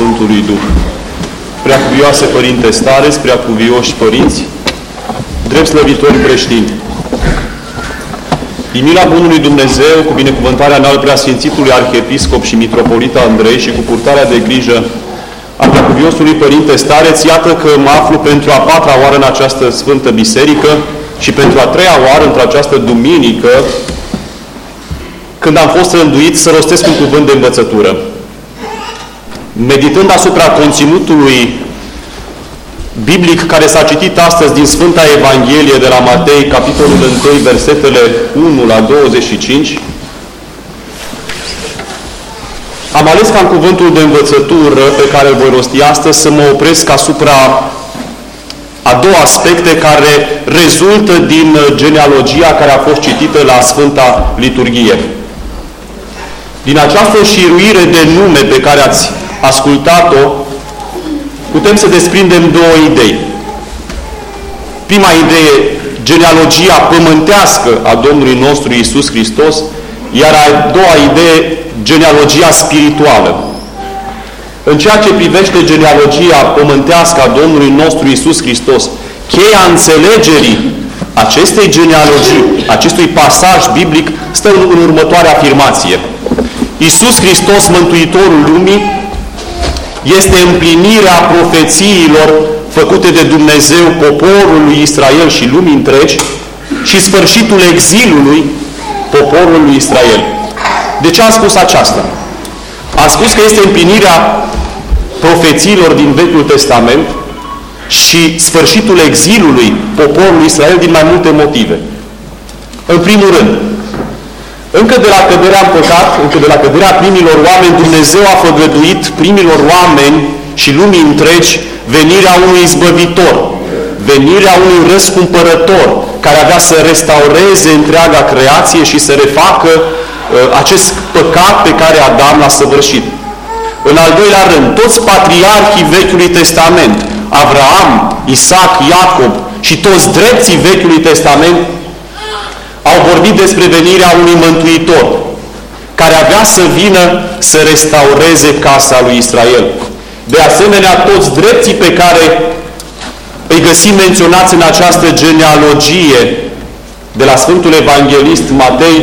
Sfântului Duh. Preacuvioase Părinte Stareț, preacuvioși părinți, drept slăvitori creștini, din mila Bunului Dumnezeu, cu binecuvântarea înalt preasfințitului Arhiepiscop și Mitropolit Andrei și cu purtarea de grijă a preacuviosului Părinte Stareț, iată că mă aflu pentru a 4-a oară în această Sfântă Biserică și pentru a 3-a oară într această duminică, când am fost rânduit să rostesc un cuvânt de învățătură. Meditând asupra conținutului biblic care s-a citit astăzi din Sfânta Evanghelie de la Matei, capitolul 1, versetele 1 la 25, am ales ca în cuvântul de învățătură pe care îl voi rosti astăzi să mă opresc asupra a două aspecte care rezultă din genealogia care a fost citită la Sfânta Liturghie. Din această șiruire de nume pe care ați ascultat-o, putem să desprindem două idei. Prima idee, genealogia pământească a Domnului nostru Iisus Hristos, iar a doua idee, genealogia spirituală. În ceea ce privește genealogia pământească a Domnului nostru Iisus Hristos, cheia înțelegerii acestei genealogii, acestui pasaj biblic, stă în următoarea afirmație. Iisus Hristos, Mântuitorul lumii, este împlinirea profețiilor făcute de Dumnezeu poporului Israel și lumii întregi și sfârșitul exilului poporului Israel. De ce a spus aceasta? A spus că este împlinirea profețiilor din Vechiul Testament și sfârșitul exilului poporului Israel din mai multe motive. În primul rând, încă de la căderea în păcat, încă de la căderea primilor oameni, Dumnezeu a făgăduit primilor oameni și lumii întregi venirea unui izbăvitor, venirea unui răscumpărător, care avea să restaureze întreaga creație și să refacă acest păcat pe care Adam l-a săvârșit. În al doilea rând, toți patriarhii Vechiului Testament, Avraam, Isaac, Iacob și toți drepții Vechiului Testament, au vorbit despre venirea unui mântuitor, care avea să vină să restaureze casa lui Israel. De asemenea, toți drepții pe care îi găsim menționați în această genealogie de la Sfântul Evanghelist Matei,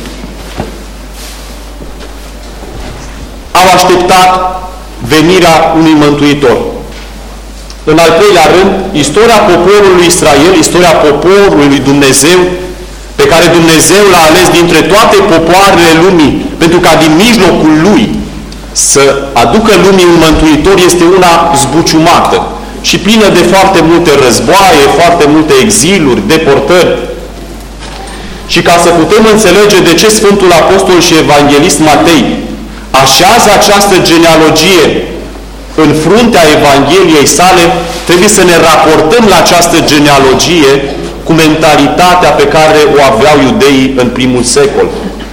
au așteptat venirea unui mântuitor. În al treilea rând, istoria poporului Israel, istoria poporului lui Dumnezeu, pe care Dumnezeu l-a ales dintre toate popoarele lumii, pentru ca din mijlocul lui să aducă lumii un mântuitor, este una zbuciumată și plină de foarte multe războaie, foarte multe exiluri, deportări. Și ca să putem înțelege de ce Sfântul Apostol și Evanghelist Matei așează această genealogie în fruntea Evangheliei sale, trebuie să ne raportăm la această genealogie cu mentalitatea pe care o aveau iudeii în primul secol.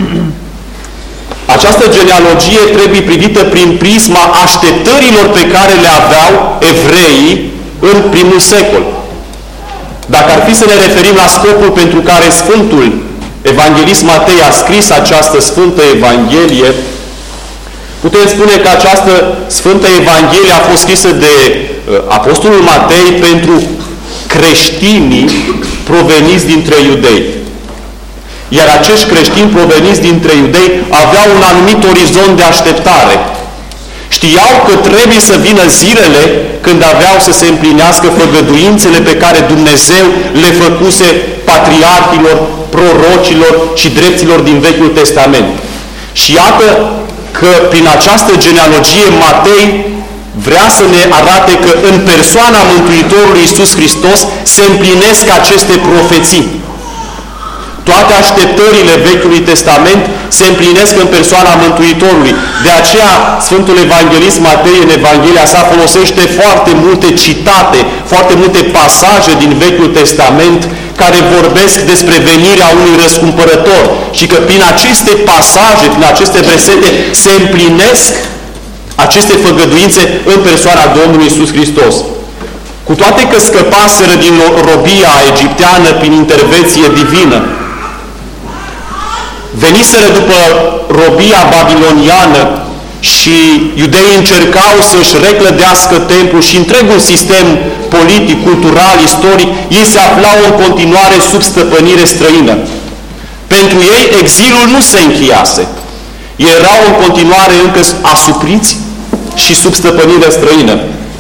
Această genealogie trebuie privită prin prisma așteptărilor pe care le aveau evreii în primul secol. Dacă ar fi să ne referim la scopul pentru care Sfântul Evanghelist Matei a scris această Sfântă Evanghelie, putem spune că această Sfântă Evanghelie a fost scrisă de Apostolul Matei pentru creștinii proveniți dintre iudei. Iar acești creștini proveniți dintre iudei aveau un anumit orizont de așteptare. Știau că trebuie să vină zilele când aveau să se împlinească făgăduințele pe care Dumnezeu le făcuse patriarhilor, prorocilor și drepților din Vechiul Testament. Și iată că prin această genealogie Matei vrea să ne arate că în persoana Mântuitorului Iisus Hristos se împlinesc aceste profeții. Toate așteptările Vechiului Testament se împlinesc în persoana Mântuitorului. De aceea Sfântul Evanghelist Matei în Evanghelia sa folosește foarte multe citate, foarte multe pasaje din Vechiul Testament care vorbesc despre venirea unui răscumpărător și că prin aceste pasaje, prin aceste versete se împlinesc aceste făgăduințe în persoana Domnului Iisus Hristos. Cu toate că scăpaseră din robia egipteană prin intervenție divină, veniseră după robia babiloniană și iudeii încercau să-și reclădească templul și întregul sistem politic, cultural, istoric, ei se aflau în continuare sub stăpânire străină. Pentru ei, exilul nu se încheiase. Ei erau în continuare încă asupriți și sub stăpânire străină.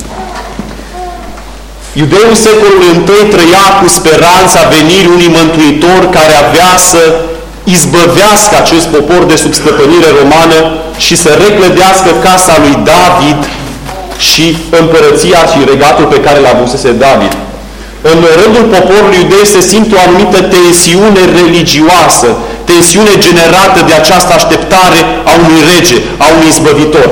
Iudeul secolului I trăia cu speranța venirii unui mântuitor care avea să izbăvească acest popor de sub stăpânire romană și să reclădească casa lui David și împărăția și regatul pe care l-a avusese David. În rândul poporului iudei se simte o anumită tensiune religioasă, tensiune generată de această așteptare a unui rege, a unui izbăvitor.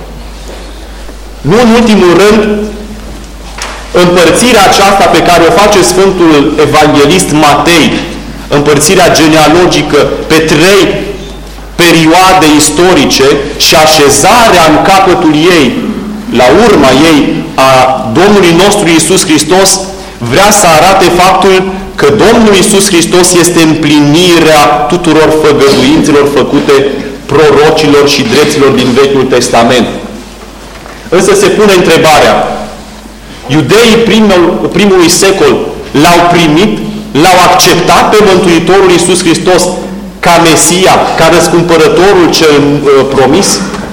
Nu în ultimul rând, împărțirea aceasta pe care o face Sfântul Evanghelist Matei, împărțirea genealogică pe 3 perioade istorice și așezarea în capătul ei, la urma ei, a Domnului nostru Iisus Hristos, vrea să arate faptul că Domnul Iisus Hristos este împlinirea tuturor făgăduințelor făcute prorocilor și drepților din Vechiul Testament. Însă se pune întrebarea, iudeii primului secol l-au primit, l-au acceptat pe Mântuitorul Iisus Hristos ca Mesia, ca răscumpărătorul cel promis?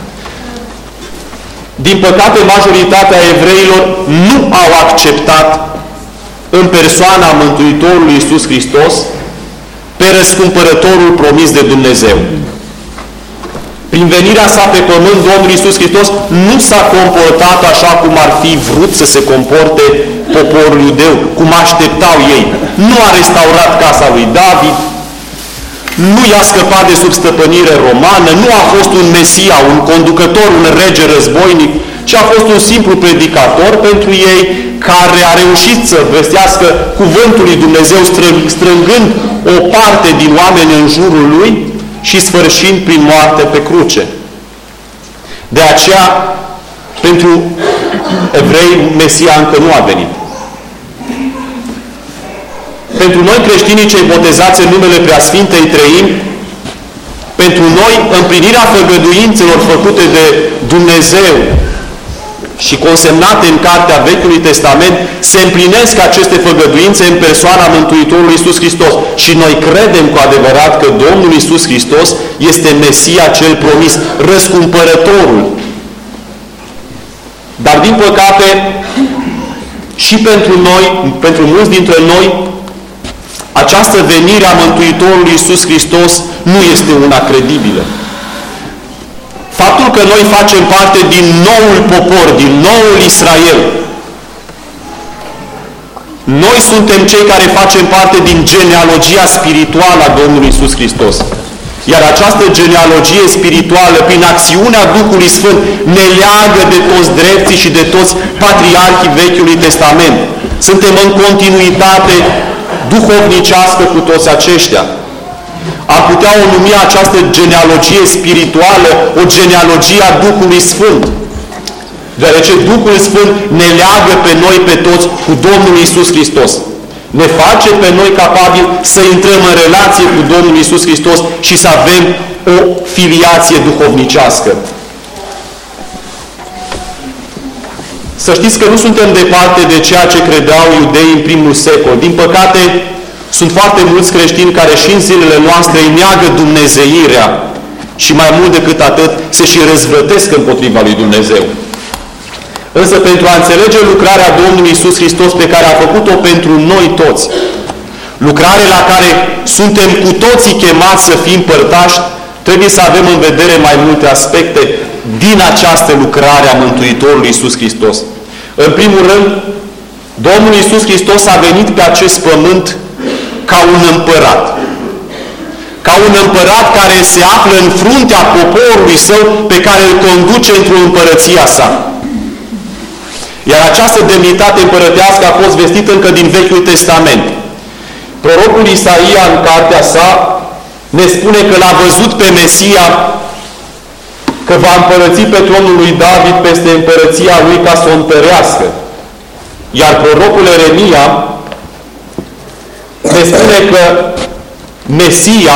Din păcate, majoritatea evreilor nu au acceptat în persoana Mântuitorului Iisus Hristos pe răscumpărătorul promis de Dumnezeu. Prin venirea sa pe pământ, Domnul Iisus Hristos nu s-a comportat așa cum ar fi vrut să se comporte poporul iudeu, cum așteptau ei. Nu a restaurat casa lui David, nu i-a scăpat de sub stăpânire romană, nu a fost un Mesia, un conducător, un rege războinic, ci a fost un simplu predicator pentru ei care a reușit să vestească cuvântul lui Dumnezeu strângând o parte din oameni în jurul lui și sfârșind prin moarte pe cruce. De aceea, pentru evrei, Mesia încă nu a venit. Pentru noi creștinii cei botezați în numele Preasfintei Treimi, pentru noi împlinirea făgăduințelor făcute de Dumnezeu și consemnate în Cartea Vechiului Testament, se împlinesc aceste făgăduințe în persoana Mântuitorului Iisus Hristos. Și noi credem cu adevărat că Domnul Iisus Hristos este Mesia cel promis, răscumpărătorul. Dar din păcate, și pentru noi, pentru mulți dintre noi, această venire a Mântuitorului Iisus Hristos nu este una credibilă. Faptul că noi facem parte din noul popor, din noul Israel, noi suntem cei care facem parte din genealogia spirituală a Domnului Iisus Hristos. Iar această genealogie spirituală, prin acțiunea Duhului Sfânt, ne leagă de toți drepții și de toți patriarhii Vechiului Testament. Suntem în continuitate duhovnicească cu toți aceștia. Ar putea o numi această genealogie spirituală o genealogie a Duhului Sfânt. Deoarece Duhul Sfânt ne leagă pe noi, pe toți, cu Domnul Iisus Hristos. Ne face pe noi capabili să intrăm în relație cu Domnul Iisus Hristos și să avem o filiație duhovnicească. Să știți că nu suntem departe de ceea ce credeau iudeii în primul secol. Din păcate, sunt foarte mulți creștini care și în zilele noastre îi neagă dumnezeirea și mai mult decât atât se și răzvrătesc împotriva lui Dumnezeu. Însă pentru a înțelege lucrarea Domnului Iisus Hristos pe care a făcut-o pentru noi toți, lucrare la care suntem cu toții chemați să fim părtași, trebuie să avem în vedere mai multe aspecte din această lucrare a Mântuitorului Iisus Hristos. În primul rând, Domnul Iisus Hristos a venit pe acest pământ ca un împărat. Ca un împărat care se află în fruntea poporului său pe care îl conduce într-o împărăția sa. Iar această demnitate împărătească a fost vestită încă din Vechiul Testament. Prorocul Isaia, în cartea sa, ne spune că l-a văzut pe Mesia că va împărăți pe tronul lui David peste împărăția lui ca să o întărească. Iar prorocul Ieremia ne spune că Mesia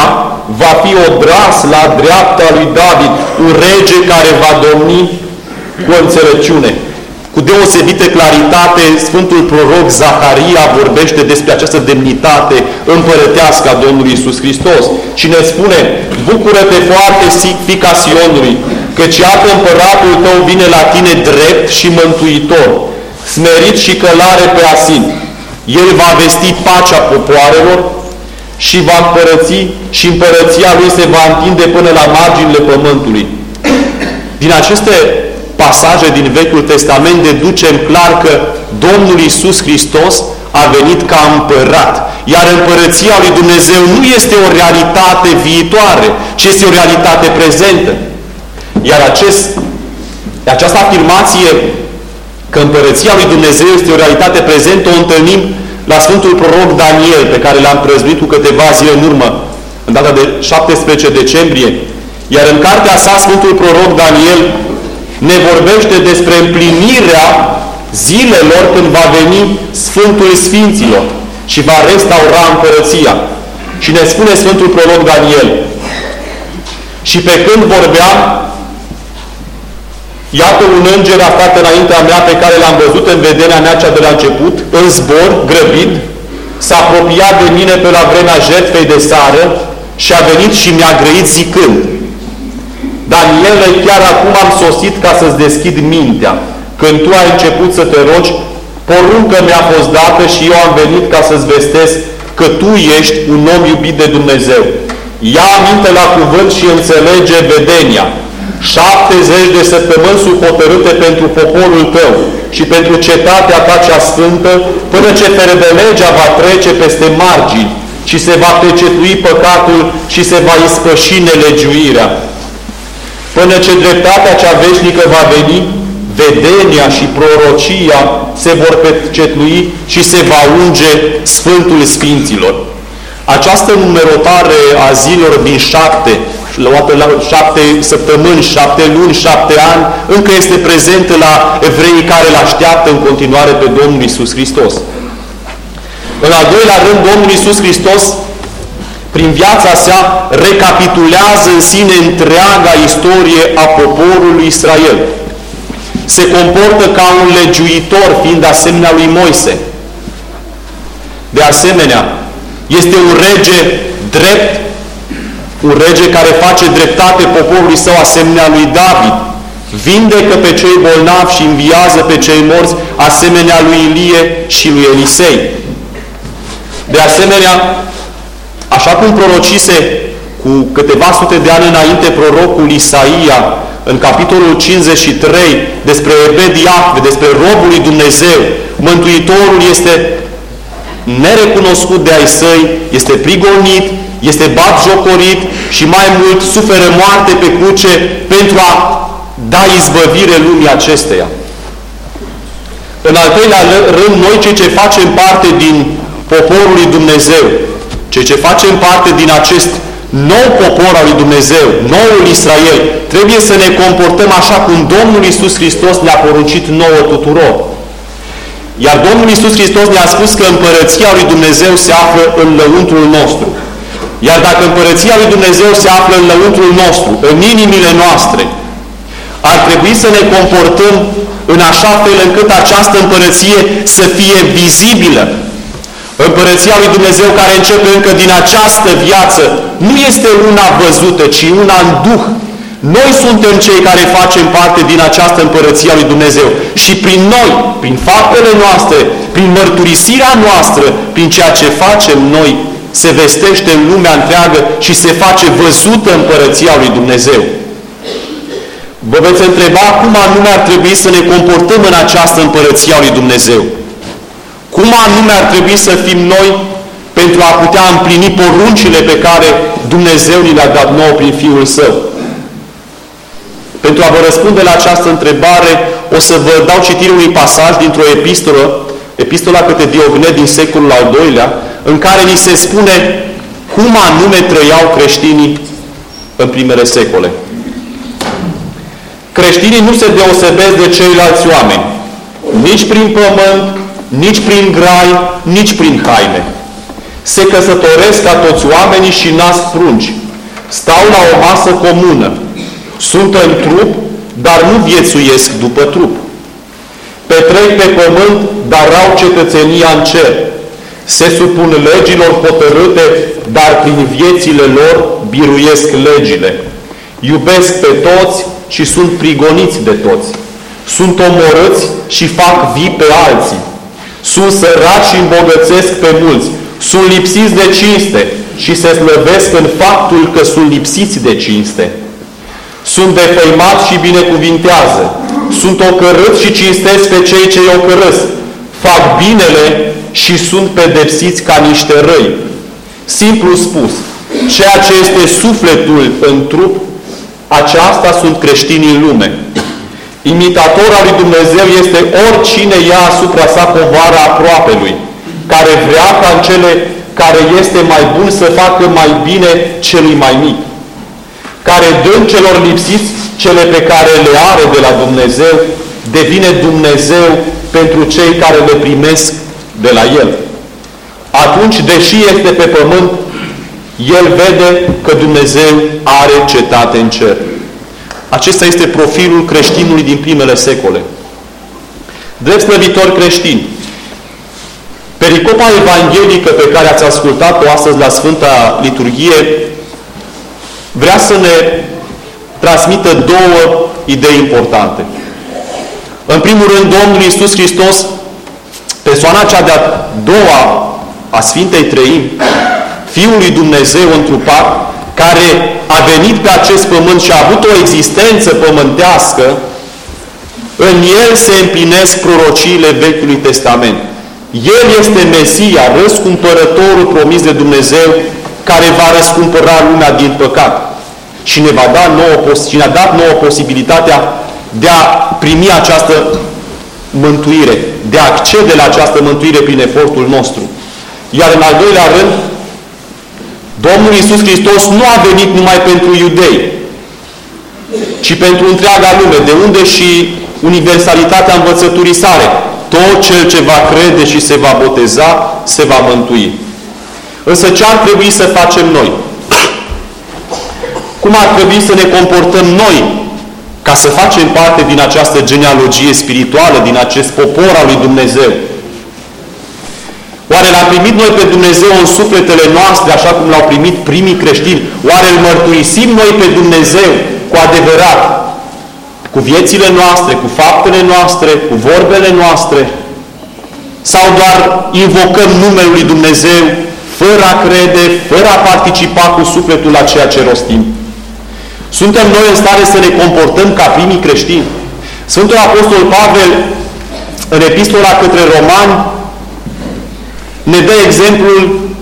va fi odras la dreapta lui David, un rege care va domni cu înțelepciune. Cu deosebită claritate, Sfântul Proroc Zaharia vorbește despre această demnitate împărătească a Domnului Iisus Hristos. Și ne spune: bucură-te foarte, fiica Sionului, căci iată împăratul tău vine la tine drept și mântuitor, smerit și călare pe asin. El va vesti pacea popoarelor și va împărăți, și împărăția lui se va întinde până la marginile pământului. Din aceste pasaje din Vechiul Testament deducem clar că Domnul Iisus Hristos a venit ca împărat. Iar împărăția lui Dumnezeu nu este o realitate viitoare, ci este o realitate prezentă. Iar această afirmație că împărăția lui Dumnezeu este o realitate prezentă o întâlnim la Sfântul Proroc Daniel, pe care l-am prăznuit cu câteva zile în urmă, în data de 17 decembrie. Iar în cartea sa, Sfântul Proroc Daniel ne vorbește despre împlinirea zilelor când va veni Sfântul Sfinților și va restaura împărăția. Și ne spune Sfântul Proroc Daniel: și pe când vorbeam, iată un înger aflat înaintea mea, pe care l-am văzut în vederea mea cea de la început, în zbor, grăbit, s-a apropiat de mine pe la vremea jertfei de seară și a venit și mi-a grăit zicând: Daniele, chiar acum am sosit ca să-ți deschid mintea. Când tu ai început să te rogi, poruncă mi-a fost dată și eu am venit ca să-ți vestesc că tu ești un om iubit de Dumnezeu. Ia aminte la cuvânt și înțelege vedenia. 70 de săptămâni sunt hotărâte pentru poporul tău și pentru cetatea ta cea sfântă, până ce fără de legea va trece peste margini și se va pecetui păcatul și se va ispăși nelegiuirea. Până ce dreptatea cea veșnică va veni, vedenia și prorocia se vor pecetlui și se va unge Sfântul Sfinților. Această numerotare a zilelor din 7 săptămâni, 7 luni, 7 ani, încă este prezentă la evreii care îl așteaptă în continuare pe Domnul Iisus Hristos. În al doilea rând, Domnul Iisus Hristos, prin viața sa, recapitulează în sine întreaga istorie a poporului Israel. Se comportă ca un legiuitor, fiind asemenea lui Moise. De asemenea, este un rege drept, un rege care face dreptate poporului său, asemenea lui David. Vindecă pe cei bolnavi și înviază pe cei morți, asemenea lui Ilie și lui Elisei. De asemenea, așa cum prorocise cu câteva sute de ani înainte prorocul Isaia, în capitolul 53, despre Ebed Iahve, despre robul lui Dumnezeu, Mântuitorul este nerecunoscut de ai săi, este prigonit, este batjocorit și mai mult suferă moarte pe cruce pentru a da izbăvire lumii acesteia. În al treilea rând, noi cei ce facem parte din poporul lui Dumnezeu, cei ce facem parte din acest nou popor al lui Dumnezeu, noul Israel, trebuie să ne comportăm așa cum Domnul Iisus Hristos ne-a poruncit nouă tuturor. Iar Domnul Iisus Hristos ne-a spus că împărăția lui Dumnezeu se află în lăuntrul nostru. Iar dacă împărăția lui Dumnezeu se află în lăuntrul nostru, în inimile noastre, ar trebui să ne comportăm în așa fel încât această împărăție să fie vizibilă. Împărăția lui Dumnezeu care începe încă din această viață nu este una văzută, ci una în Duh. Noi suntem cei care facem parte din această împărăție a lui Dumnezeu. Și prin noi, prin faptele noastre, prin mărturisirea noastră, prin ceea ce facem noi, se vestește în lumea întreagă și se face văzută împărăția lui Dumnezeu. Vă veți întreba cum anume ar trebui să ne comportăm în această împărăție a lui Dumnezeu. Cum anume ar trebui să fim noi pentru a putea împlini poruncile pe care Dumnezeu ni le-a dat nouă prin Fiul Său. Pentru a vă răspunde la această întrebare, o să vă dau citire unui pasaj dintr-o epistolă, epistola către Diognet din secolul al II-lea, în care ni se spune cum anume trăiau creștinii în primele secole. Creștinii nu se deosebesc de ceilalți oameni, nici prin pământ, nici prin grai, nici prin haine. Se căsătoresc ca toți oamenii și nasc frunci. Stau la o masă comună. Sunt în trup, dar nu viețuiesc după trup. Petrec pe pământ, dar au cetățenia în cer. Se supun legilor hotărâte, dar prin viețile lor biruiesc legile. Iubesc pe toți și sunt prigoniți de toți. Sunt omorâți și fac vii pe alții. Sunt săraci și îmbogățesc pe mulți. Sunt lipsiți de cinste și se slăvesc în faptul că sunt lipsiți de cinste. Sunt defăimați și binecuvintează. Sunt ocărâți și cinstesc pe cei ce îi ocărăsc. Fac binele și sunt pedepsiți ca niște răi. Simplu spus, ceea ce este sufletul în trup, aceasta sunt creștinii în lume. Imitator al lui Dumnezeu este oricine ia asupra sa povara aproapelui, care vrea ca în cele care este mai bun să facă mai bine celui mai mic, care dând celor lipsiți cele pe care le are de la Dumnezeu, devine Dumnezeu pentru cei care le primesc de la El. Atunci, deși este pe pământ, El vede că Dumnezeu are cetate în cer. Acesta este profilul creștinului din primele secole. Drept slăvitori creștini, pericopa evanghelică pe care ați ascultat-o astăzi la Sfânta Liturghie vrea să ne transmită două idei importante. În primul rând, Domnul Iisus Hristos, persoana cea de-a doua a Sfintei Treimi, Fiul lui Dumnezeu întrupat, care a venit pe acest pământ și a avut o existență pământească, în El se împlinesc prorociile Vechiului Testament. El este Mesia, răscumpărătorul promis de Dumnezeu, care va răscumpăra lumea din păcat. Și ne-a dat nouă posibilitatea de a primi această mântuire, de a accede la această mântuire prin efortul nostru. Iar în al doilea rând, Domnul Iisus Hristos nu a venit numai pentru iudei, ci pentru întreaga lume, de unde și universalitatea învățăturii sale. Tot cel ce va crede și se va boteza, se va mântui. Însă ce ar trebui să facem noi? Cum ar trebui să ne comportăm noi ca să facem parte din această genealogie spirituală, din acest popor al lui Dumnezeu? Oare l-am primit noi pe Dumnezeu în sufletele noastre, așa cum l-au primit primii creștini? Oare îl mărturisim noi pe Dumnezeu cu adevărat? Cu viețile noastre, cu faptele noastre, cu vorbele noastre? Sau doar invocăm numele lui Dumnezeu fără a crede, fără a participa cu sufletul la ceea ce rostim? Suntem noi în stare să ne comportăm ca primii creștini? Sfântul Apostol Pavel, în epistola către Romani, ne dă exemplul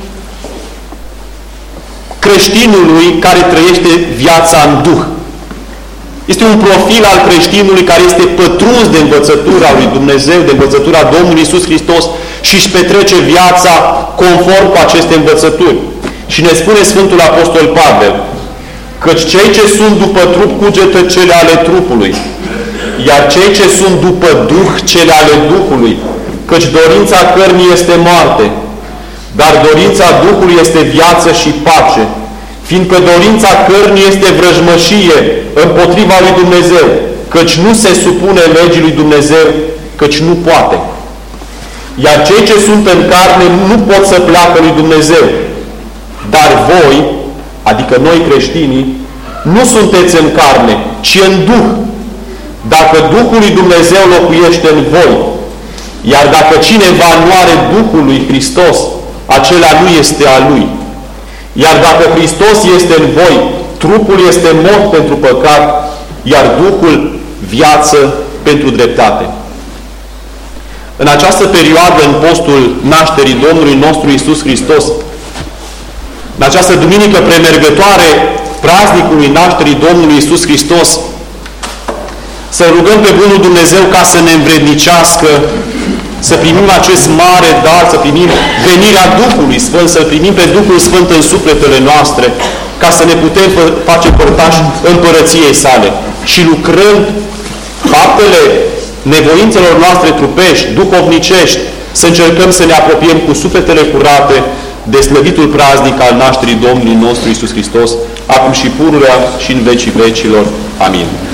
creștinului care trăiește viața în Duh. Este un profil al creștinului care este pătruns de învățătura lui Dumnezeu, de învățătura Domnului Iisus Hristos și își petrece viața conform cu aceste învățături. Și ne spune Sfântul Apostol Pavel, căci cei ce sunt după trup cugetă cele ale trupului, iar cei ce sunt după Duh cele ale Duhului, căci dorința cărnii este moarte, dar dorința Duhului este viață și pace, fiindcă dorința cărnii este vrăjmășie împotriva lui Dumnezeu, căci nu se supune legii lui Dumnezeu, căci nu poate. Iar cei ce sunt în carne nu pot să placă lui Dumnezeu. Dar voi, adică noi creștinii, nu sunteți în carne, ci în Duh, dacă Duhul lui Dumnezeu locuiește în voi. Iar dacă cineva nu are Duhul lui Hristos, acela nu este a Lui. Iar dacă Hristos este în voi, trupul este mort pentru păcat, iar Duhul viață pentru dreptate. În această perioadă, în postul nașterii Domnului nostru Iisus Hristos, în această duminică premergătoare praznicului nașterii Domnului Iisus Hristos, să rugăm pe Bunul Dumnezeu ca să ne învrednicească, să primim acest mare dar, să primim venirea Duhului Sfânt, să primim pe Duhul Sfânt în sufletele noastre, ca să ne putem face părtași împărăției sale. Și lucrând faptele nevoințelor noastre trupești, duhovnicești, să încercăm să ne apropiem cu sufletele curate de slăvitul praznic al nașterii Domnului nostru Iisus Hristos, acum și pururea și în vecii vecilor. Amin.